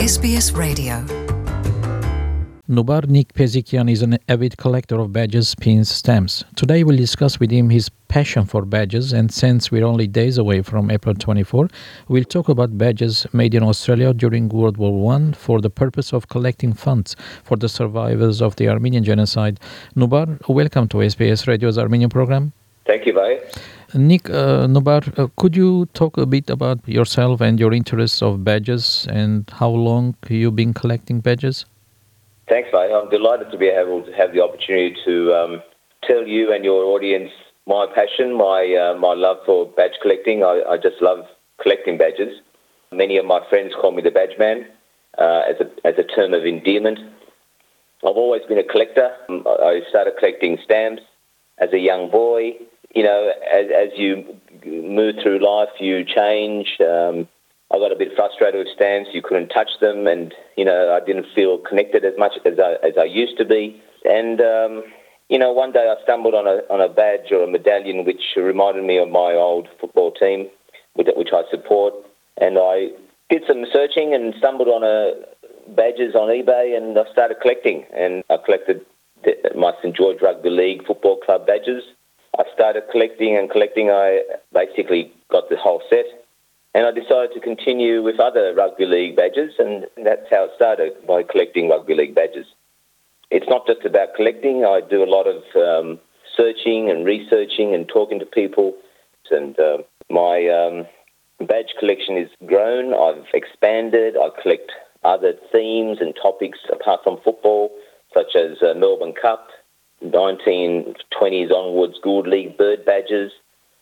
SBS Radio. Nubar Nick Pezikian is an avid collector of badges, pins, stamps. Today we'll discuss with him his passion for badges, and since we're only days away from April 24, we'll talk about badges made in Australia during World War I for the purpose of collecting funds for the survivors of the Armenian genocide. Nubar, welcome to SBS Radio's Armenian program. Thank you, Bhai. Nick, Nubar, could you talk a bit about yourself and your interests of badges and how long you've been collecting badges? Thanks, Bhai. I'm delighted to be able to have the opportunity to tell you and your audience my passion, my love for badge collecting. I just love collecting badges. Many of my friends call me the badge man as a term of endearment. I've always been a collector. I started collecting stamps as a young boy. You know, as you move through life, you change. I got a bit frustrated with stamps. You couldn't touch them, and I didn't feel connected as much as I used to be. And one day I stumbled on a badge or a medallion which reminded me of my old football team, which I support. And I did some searching and stumbled on badges on eBay, and I started collecting. And I collected my St George Rugby League Football Club badges. I started collecting. I basically got the whole set. And I decided to continue with other rugby league badges, and that's how it started, by collecting rugby league badges. It's not just about collecting. I do a lot of searching and researching and talking to people, and my badge collection has grown. I've expanded. I collect other themes and topics apart from football, such as Melbourne Cup, 1920s onwards Gould League bird badges,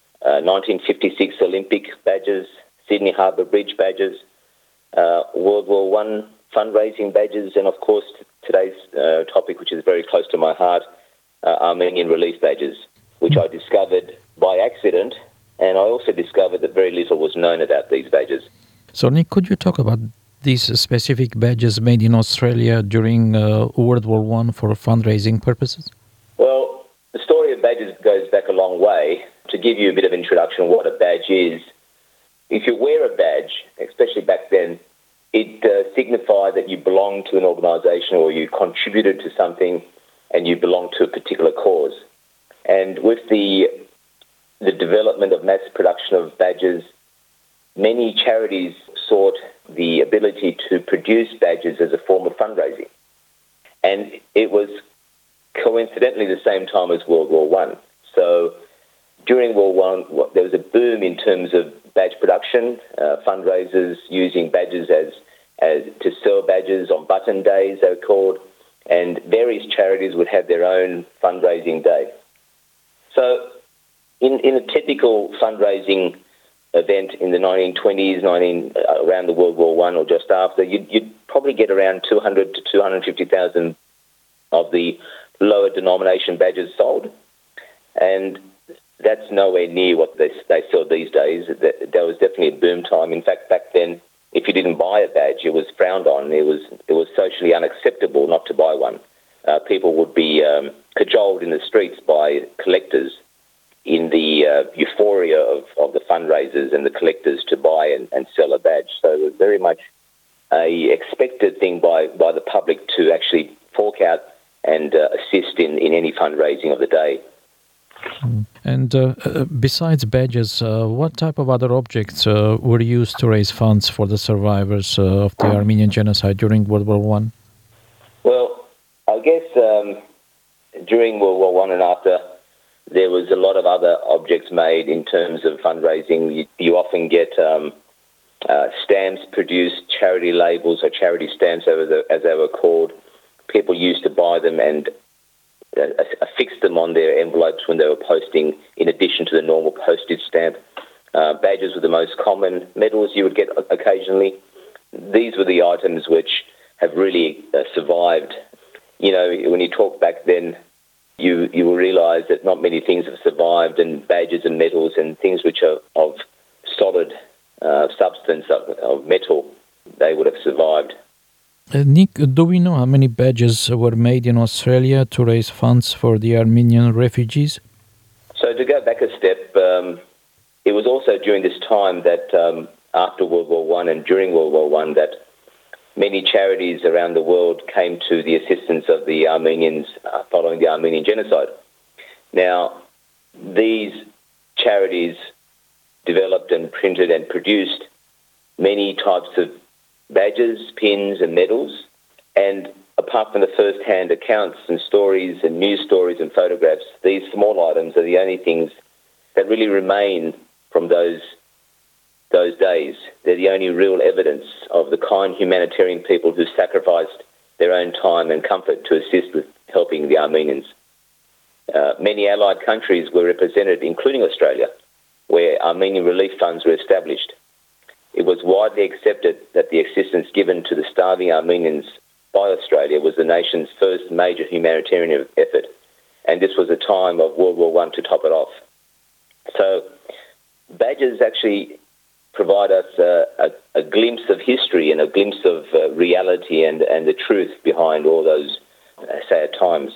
1956 Olympic badges, Sydney Harbour Bridge badges, World War I fundraising badges, and of course today's topic, which is very close to my heart, Armenian relief badges, which I discovered by accident, and I also discovered that very little was known about these badges. So Nick, could you talk about these specific badges made in Australia during World War I for fundraising purposes? Well, the story of badges goes back a long way. To give you a bit of introduction of what a badge is, if you wear a badge, especially back then, it signified that you belonged to an organisation or you contributed to something and you belonged to a particular cause. And with the development of mass production of badges, many charities sought the ability to produce badges as a form of fundraising. And it was coincidentally the same time as World War I. So during World War I, there was a boom in terms of badge production, fundraisers using badges as to sell badges on button days, they were called, and various charities would have their own fundraising day. So in a typical fundraising event in the 1920s, around the World War I or just after, you'd probably get around 200 to 250,000 of the lower denomination badges sold, and that's nowhere near what they sell these days. That was definitely a boom time. In fact, back then, if you didn't buy a badge, it was frowned on. It was socially unacceptable not to buy one. People would be cajoled in the streets by collectors in the euphoria of the fundraisers and the collectors to buy and sell a badge. So it was very much a expected thing by the public to actually fork out and assist in any fundraising of the day. And besides badges, what type of other objects were used to raise funds for the survivors of the Armenian genocide during World War I? Well, I guess during World War I and after, there was a lot of other objects made in terms of fundraising. You often get stamps produced, charity labels or charity stamps, as they were called. People used to buy them and affixed them on their envelopes when they were posting, in addition to the normal postage stamp. Badges were the most common. Medals you would get occasionally. These were the items which have really survived. When you talk back then, you will realise that not many things have survived, and badges and medals and things which are of solid substance, of metal, they would have survived. Nick, do we know how many badges were made in Australia to raise funds for the Armenian refugees? So to go back a step, it was also during this time that after World War I and during World War I that many charities around the world came to the assistance of the Armenians following the Armenian genocide. Now, these charities developed and printed and produced many types of badges, pins and medals, and apart from the first-hand accounts and stories and news stories and photographs, these small items are the only things that really remain from those days. They're the only real evidence of the kind humanitarian people who sacrificed their own time and comfort to assist with helping the Armenians. Many allied countries were represented, including Australia, where Armenian relief funds were established. It was widely accepted that the assistance given to the starving Armenians by Australia was the nation's first major humanitarian effort, and this was a time of World War I to top it off. So badges actually provide us a glimpse of history and a glimpse of reality and the truth behind all those sad times.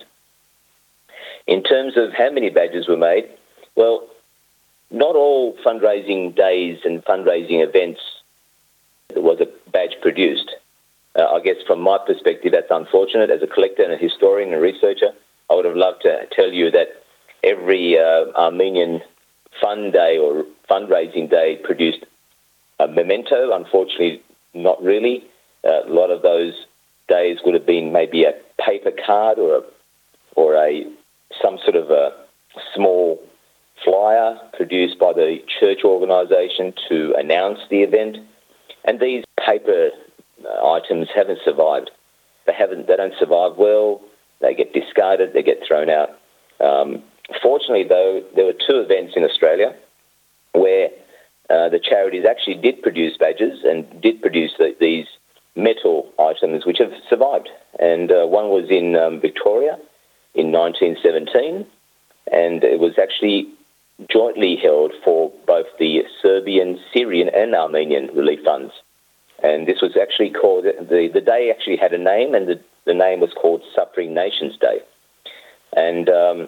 In terms of how many badges were made, well, not all fundraising days and fundraising events was a badge produced. I guess from my perspective, that's unfortunate. As a collector and a historian and researcher, I would have loved to tell you that every Armenian fund day or fundraising day produced a memento. Unfortunately, not really. A lot of those days would have been maybe a paper card or some sort of a small flyer produced by the church organisation to announce the event. And these paper items haven't survived. They don't survive well. They get discarded. They get thrown out. Fortunately, though, there were two events in Australia where the charities actually did produce badges and did produce these metal items which have survived. And one was in Victoria in 1917, and it was actually jointly held for both the Serbian, Syrian and Armenian relief funds. And this was actually called, the day actually had a name, and the name was called Suffering Nations Day. And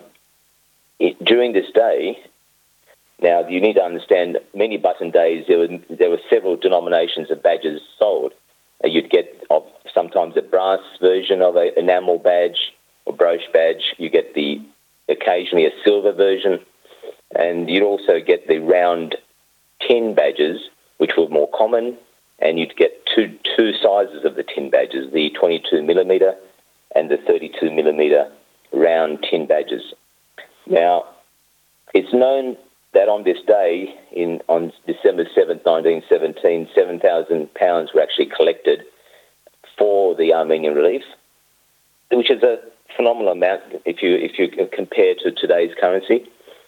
during this day, now you need to understand, many button days, there were several denominations of badges sold. You'd get sometimes a brass version of an enamel badge or brooch badge. You get occasionally a silver version, and you'd also get the round tin badges, which were more common, and you'd get two sizes of the tin badges, the 22mm and the 32mm round tin badges. Now, it's known that on this day, on December 7th, 1917, £7,000 were actually collected for the Armenian relief, which is a phenomenal amount if you compare to today's currency.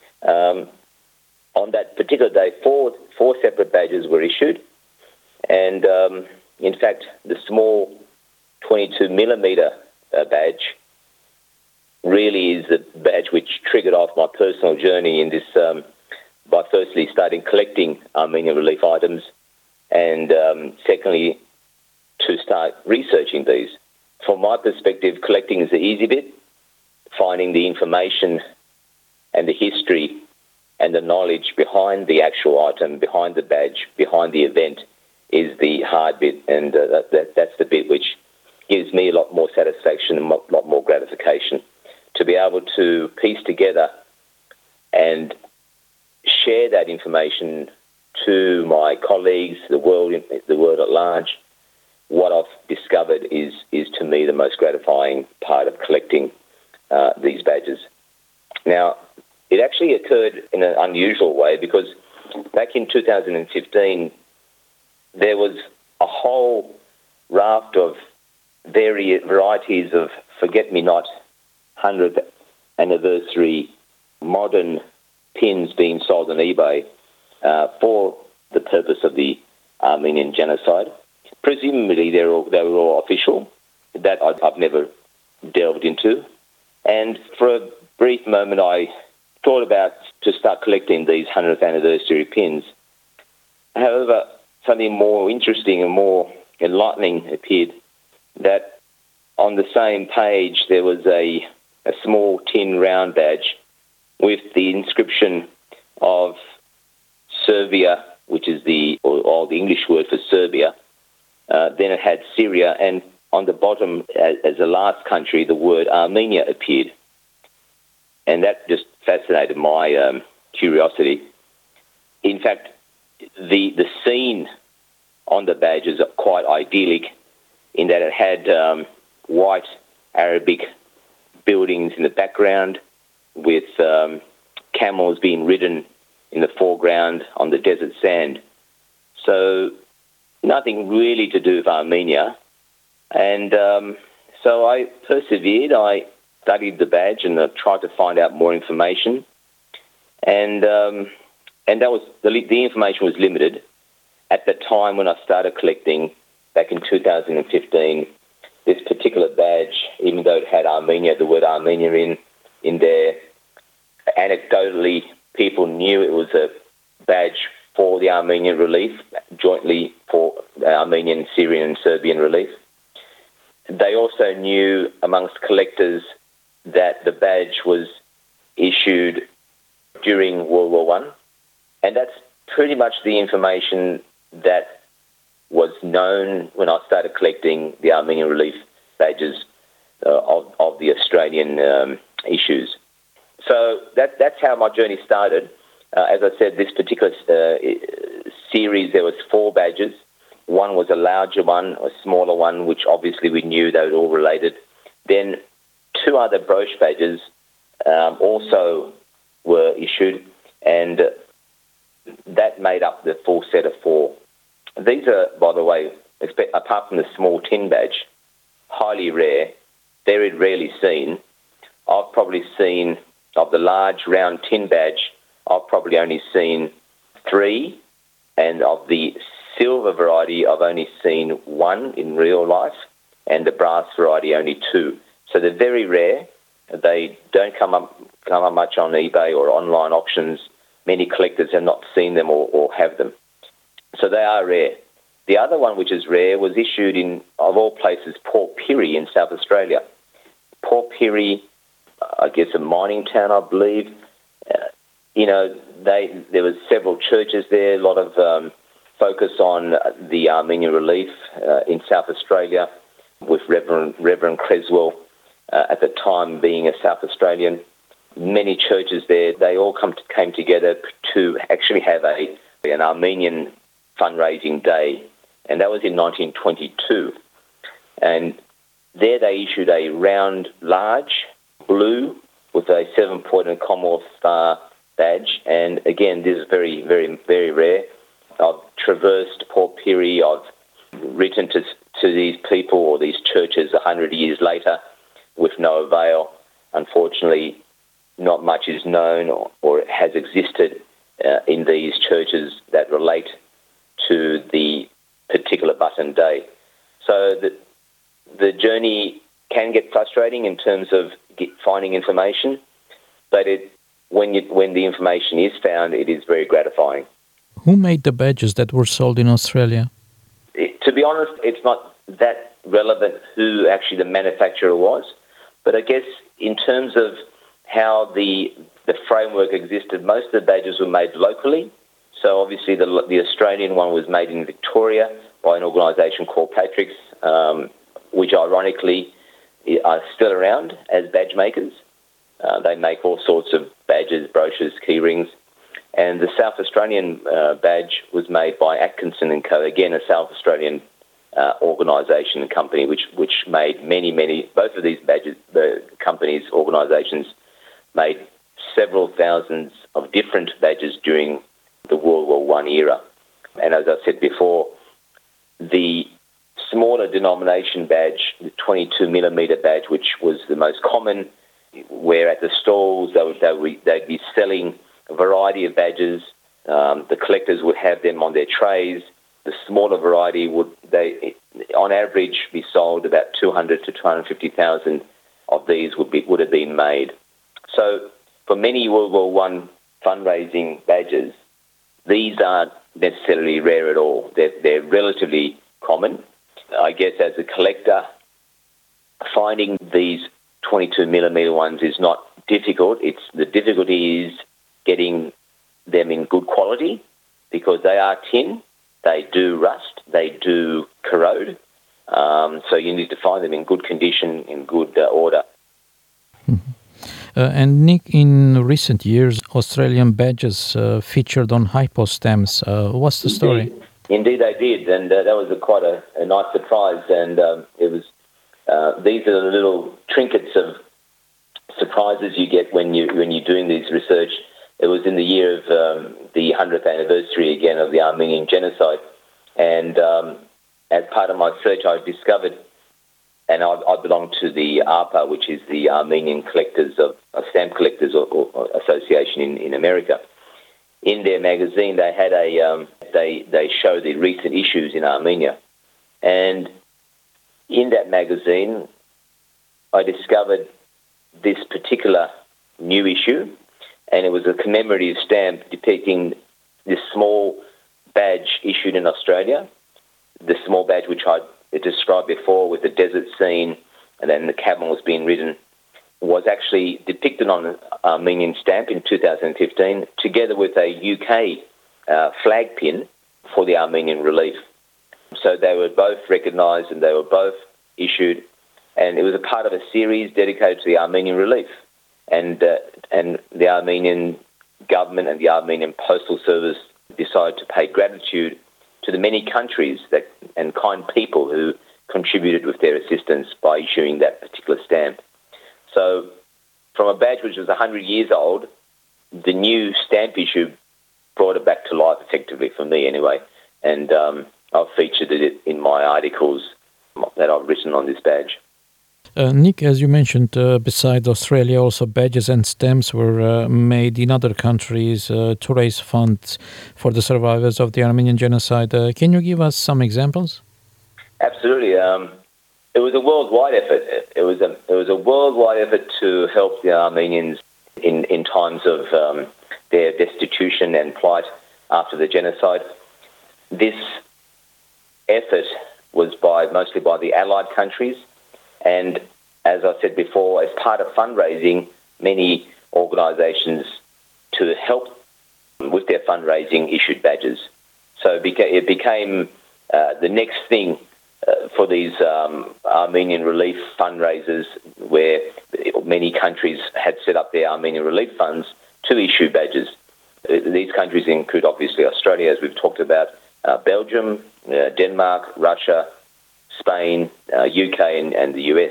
On that particular day, four separate badges were issued, and in fact, the small 22mm badge really is the badge which triggered off my personal journey in this, by firstly starting collecting Armenian relief items, and secondly, to start researching these. From my perspective, collecting is the easy bit. Finding the information and the history and the knowledge behind the actual item, behind the badge, behind the event is the hard bit, and that's the bit which gives me a lot more satisfaction and a lot more gratification, to be able to piece together and share that information to my colleagues, the world at large. What I've discovered is to me the most gratifying part of collecting these badges. Now, it actually occurred in an unusual way, because back in 2015, there was a whole raft of varieties of forget-me-not 100th anniversary modern pins being sold on eBay for the purpose of the Armenian genocide. Presumably, they were all official. That I've never delved into. And for a brief moment, I thought about to start collecting these 100th anniversary pins. However, something more interesting and more enlightening appeared, that on the same page there was a small tin round badge with the inscription of Serbia, which is the English word for Serbia, Then it had Syria, and on the bottom, as the last country, the word Armenia appeared. And that just fascinated my curiosity. In fact, the scene on the badge is quite idyllic in that it had white Arabic buildings in the background with camels being ridden in the foreground on the desert sand. So nothing really to do with Armenia. And so I persevered. I studied the badge and tried to find out more information. And that was the information was limited. At the time when I started collecting, back in 2015, this particular badge, even though it had Armenia, the word Armenia in there, anecdotally, people knew it was a badge for the Armenian relief, jointly for Armenian, Syrian and Serbian relief. They also knew amongst collectors that the badge was issued during World War I, and that's pretty much the information that was known when I started collecting the Armenian relief badges of the Australian issues. So that's how my journey started. As I said, this particular series, there was 4 badges. One was a larger one, a smaller one, which obviously we knew they were all related. Then 2 other brooch badges also were issued, and that made up the full set of 4. These are, by the way, apart from the small tin badge, highly rare, very rarely seen. I've probably seen, of the large round tin badge, I've probably only seen 3, and of the silver variety, I've only seen 1 in real life, and the brass variety only 2. So they're very rare. They don't come up much on eBay or online auctions. Many collectors have not seen them or have them. So they are rare. The other one, which is rare, was issued in, of all places, Port Pirie in South Australia. Port Pirie, I guess a mining town, I believe. There was several churches there, a lot of focus on the Armenian relief in South Australia, with Reverend Creswell at the time being a South Australian. Many churches there, they all came together to actually have an Armenian fundraising day, and that was in 1922. And there they issued a round, large, blue, with a 7-pointed Commonwealth Star badge. And again, this is very, very, very rare. I've traversed Port Pirie. I've written to these people or these churches 100 years later with no avail. Unfortunately, not much is known or has existed in these churches that relate to the particular button day. So the journey can get frustrating in terms of finding information, but when the information is found, it is very gratifying. Who made the badges that were sold in Australia? To be honest, it's not that relevant who actually the manufacturer was, but I guess in terms of how the framework existed, most of the badges were made locally. So obviously the Australian one was made in Victoria by an organisation called Patrick's, which ironically are still around as badge makers. They make all sorts of badges, brooches, key rings. And the South Australian badge was made by Atkinson & Co., again a South Australian organisation and company, which made many, both of these badges, the companies, organisations, made several thousands of different badges during the World War I era. And as I said before, the smaller denomination badge, the 22mm badge, which was the most common, where at the stalls they'd be selling a variety of badges. The collectors would have them on their trays. The smaller variety would, on average, be sold about 200 to 250,000 of these would have been made. So for many World War I fundraising badges, these aren't necessarily rare at all. They're relatively common. I guess as a collector, finding these 22mm ones is not difficult. The difficulty is getting them in good quality, because they are tin. They do rust, they do corrode, so you need to find them in good condition, in good order. And Nick, in recent years, Australian badges featured on hypo stamps. What's the story? Indeed, they did, and that was quite a nice surprise. And it was these are the little trinkets of surprises you get when you're doing this research. It was in the year of the 100th anniversary again of the Armenian genocide, and as part of my search, I discovered, and I belong to the ARPA, which is the Armenian Collectors of Stamp Collectors or Association in America. In their magazine, they had they show the recent issues in Armenia, and in that magazine, I discovered this particular new issue, and it was a commemorative stamp depicting this small badge issued in Australia, the small badge which I described before with the desert scene and then the camel was being ridden, was actually depicted on an Armenian stamp in 2015 together with a UK flag pin for the Armenian relief. So they were both recognised and they were both issued, and it was a part of a series dedicated to the Armenian relief. And the Armenian government and the Armenian Postal Service decided to pay gratitude to the many countries and kind people who contributed with their assistance by issuing that particular stamp. So from a badge which was 100 years old, the new stamp issue brought it back to life effectively, for me anyway. And I've featured it in my articles that I've written on this badge. Nick, as you mentioned, besides Australia, also badges and stamps were made in other countries to raise funds for the survivors of the Armenian genocide. Can you give us some examples? Absolutely. It was a worldwide effort. It was a worldwide effort to help the Armenians in times of their destitution and plight after the genocide. This effort was mostly by the Allied countries. And as I said before, as part of fundraising, many organisations to help with their fundraising issued badges. So it became the next thing for these Armenian relief fundraisers, where many countries had set up their Armenian relief funds to issue badges. These countries include, obviously, Australia, as we've talked about, Belgium, Denmark, Russia, Spain, UK, and the US.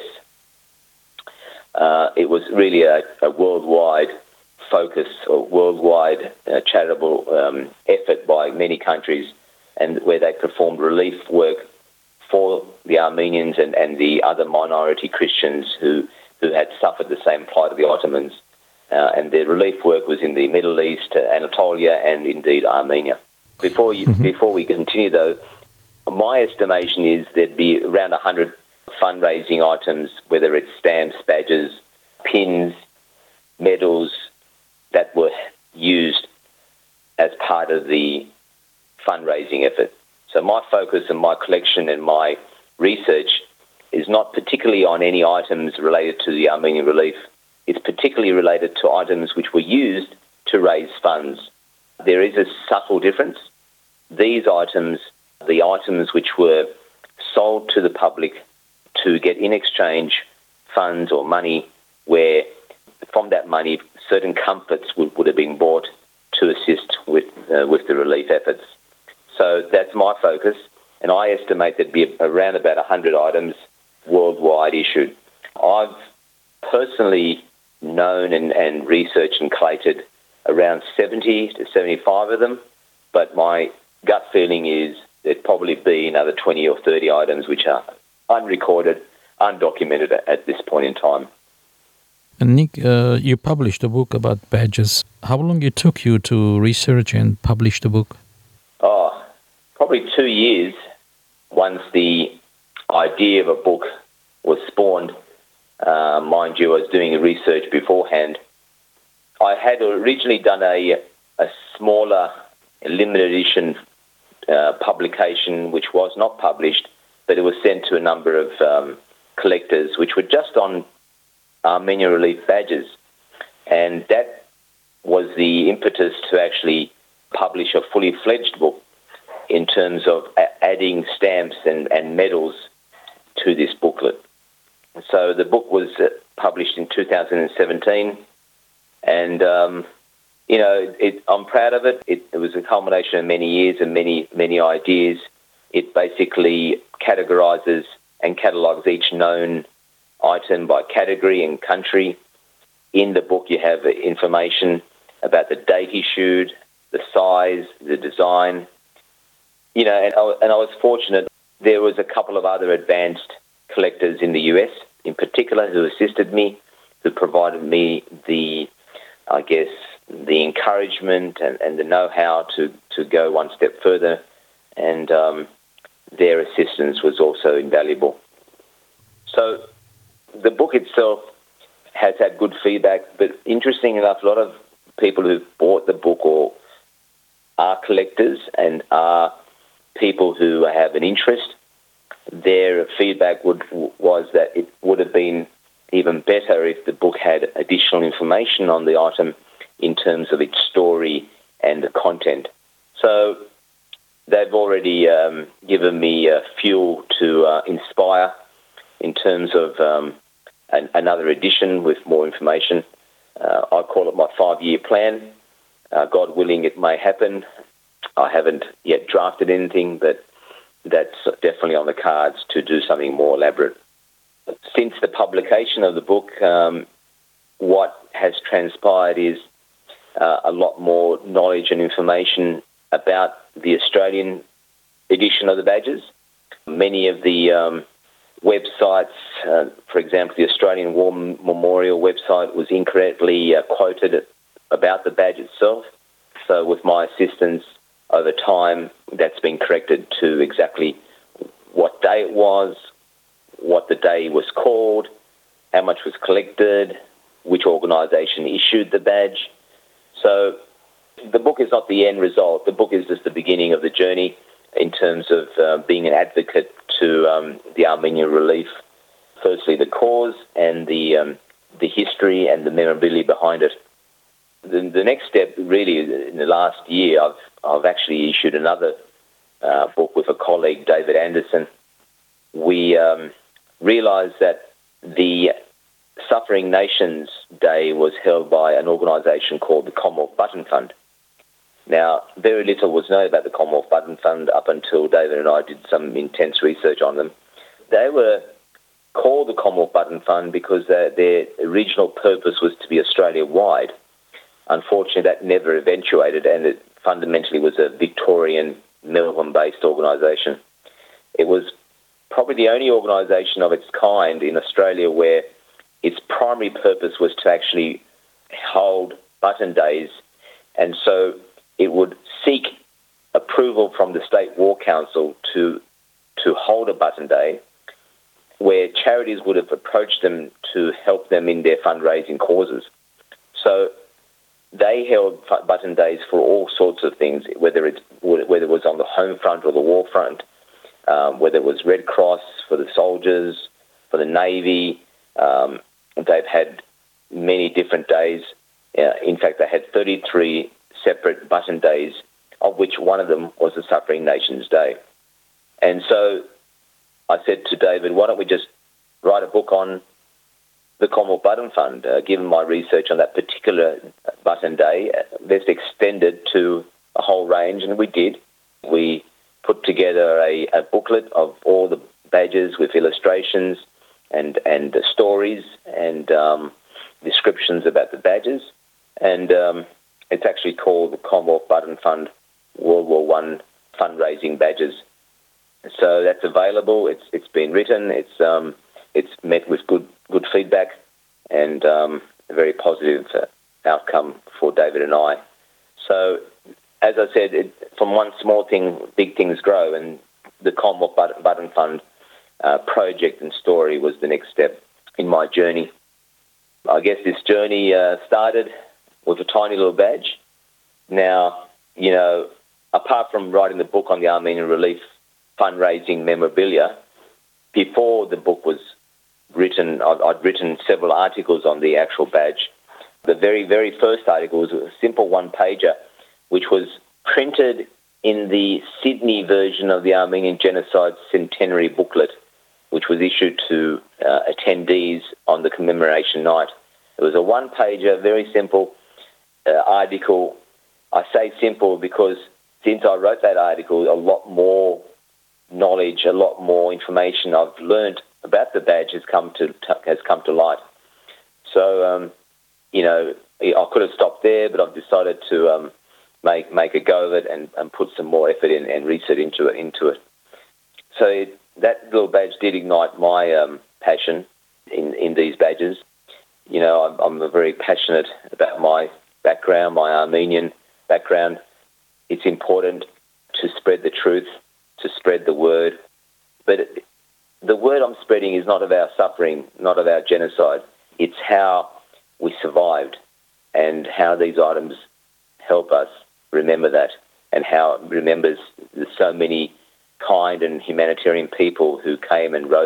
It was really a worldwide focus or worldwide charitable effort by many countries, and where they performed relief work for the Armenians and the other minority Christians who had suffered the same plight of the Ottomans. And their relief work was in the Middle East, Anatolia, and indeed Armenia. Before we continue, though, my estimation is there'd be around 100 fundraising items, whether it's stamps, badges, pins, medals, that were used as part of the fundraising effort. So my focus and my collection and my research is not particularly on any items related to the Armenian relief. It's particularly related to items which were used to raise funds. There is a subtle difference. These items, the items which were sold to the public to get in exchange funds or money, where from that money certain comforts would have been bought to assist with the relief efforts. So that's my focus, and I estimate there'd be around about 100 items worldwide issued. I've personally known and researched and collated around 70 to 75 of them, but my gut feeling is there'd probably be another 20 or 30 items which are unrecorded, undocumented at this point in time. And Nick, you published a book about badges. How long it took you to research and publish the book? Probably 2 years once the idea of a book was spawned. Mind you, I was doing research beforehand. I had originally done a smaller limited edition publication which was not published, but it was sent to a number of collectors, which were just on Armenian relief badges. And that was the impetus to actually publish a fully fledged book. in terms of adding stamps and medals to this booklet. So the book was published in 2017, and I'm proud of it. It was a culmination of many years and many ideas. It basically categorises and catalogues each known item by category and country. In the book, you have information about the date issued, the size, the design. And I was fortunate. There was a couple of other advanced collectors in the US, in particular, who assisted me, who provided me the encouragement and the know-how to go one step further, and their assistance was also invaluable. So the book itself has had good feedback, but interesting enough, a lot of people who've bought the book or are collectors and are people who have an interest, their feedback was that it would have been even better if the book had additional information on the item in terms of its story and the content. So they've already given me fuel to inspire in terms of another edition with more information. I call it my 5-year plan. God willing, it may happen. I haven't yet drafted anything, but that's definitely on the cards to do something more elaborate. Since the publication of the book, what has transpired is a lot more knowledge and information about the Australian edition of the badges. Many of the websites, for example, the Australian War Memorial website was incorrectly quoted about the badge itself. So with my assistance over time, that's been corrected to exactly what day it was, what the day was called, how much was collected, which organisation issued the badge. So the book is not the end result. The book is just the beginning of the journey in terms of being an advocate to the Armenian relief. Firstly, the cause and the history and the memorabilia behind it. The next step, really, in the last year, I've actually issued another book with a colleague, David Anderson. We realised that the Suffering Nations Day was held by an organisation called the Commonwealth Button Fund. Now, very little was known about the Commonwealth Button Fund up until David and I did some intense research on them. They were called the Commonwealth Button Fund because their original purpose was to be Australia-wide. Unfortunately, that never eventuated, and it fundamentally was a Victorian, Melbourne-based organisation. It was probably the only organisation of its kind in Australia where its primary purpose was to actually hold button days, and so it would seek approval from the State War Council to hold a button day, where charities would have approached them to help them in their fundraising causes. So they held button days for all sorts of things, whether it was on the home front or the war front, whether it was Red Cross for the soldiers, for the Navy. They've had many different days. In fact, they had 33 separate button days, of which one of them was the Suffering Nations Day. And so I said to David, why don't we just write a book on the Commonwealth Button Fund? Given my research on that particular button day, let's extend it to a whole range, and we did. We put together a booklet of all the badges with illustrations and stories and descriptions about the badges. And it's actually called the Commonwealth Button Fund World War I Fundraising Badges. So that's available. It's been written. It's met with good feedback and a very positive outcome for David and I. So, as I said, from one small thing, big things grow, and the Commonwealth Button Fund project and story was the next step in my journey. I guess this journey started with a tiny little badge. Now, apart from writing the book on the Armenian relief fundraising memorabilia, before the book was written, I'd written several articles on the actual badge. The very, very first article was a simple one-pager, which was printed in the Sydney version of the Armenian Genocide Centenary booklet, which was issued to attendees on the commemoration night. It was a one-pager, very simple article. I say simple because since I wrote that article, a lot more knowledge, a lot more information I've learned about the badge has come to light. So, I could have stopped there, but I've decided to make a go of it and put some more effort in and research into it. So that little badge did ignite my passion in these badges. I'm very passionate about my background, my Armenian background. It's important to spread the truth, to spread the word. But the word I'm spreading is not of our suffering, not of our genocide. It's how we survived and how these items help us remember that, and how it remembers the so many kind and humanitarian people who came and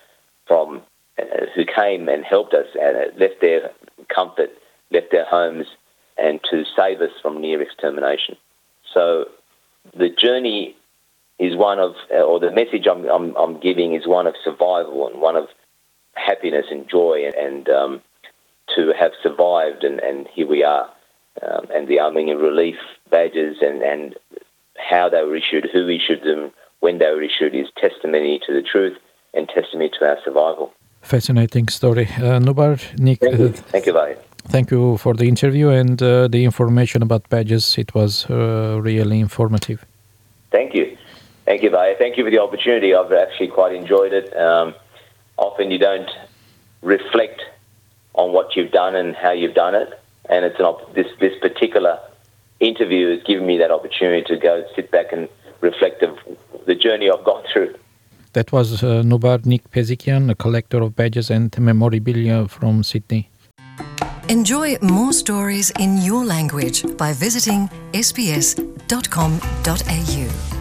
who came and helped us and left their comfort, left their homes, and to save us from near extermination. So the journey is one of, or the message I'm giving is one of survival and one of happiness and joy, and to have survived, and here we are. And the Armenian Relief badges and how they were issued, who issued them, when they were issued, is testimony to the truth and testimony to our survival. Fascinating story. Nubar, Nick, thank you, Vai. Thank you for the interview and the information about badges. It was really informative. Thank you. Thank you, Vai. Thank you for the opportunity. I've actually quite enjoyed it. Often you don't reflect on what you've done and how you've done it. And it's this particular interview has given me that opportunity to go sit back and reflect of the journey I've gone through. That was Nubar Nick Pezikian, a collector of badges and memorabilia from Sydney. Enjoy more stories in your language by visiting sbs.com.au.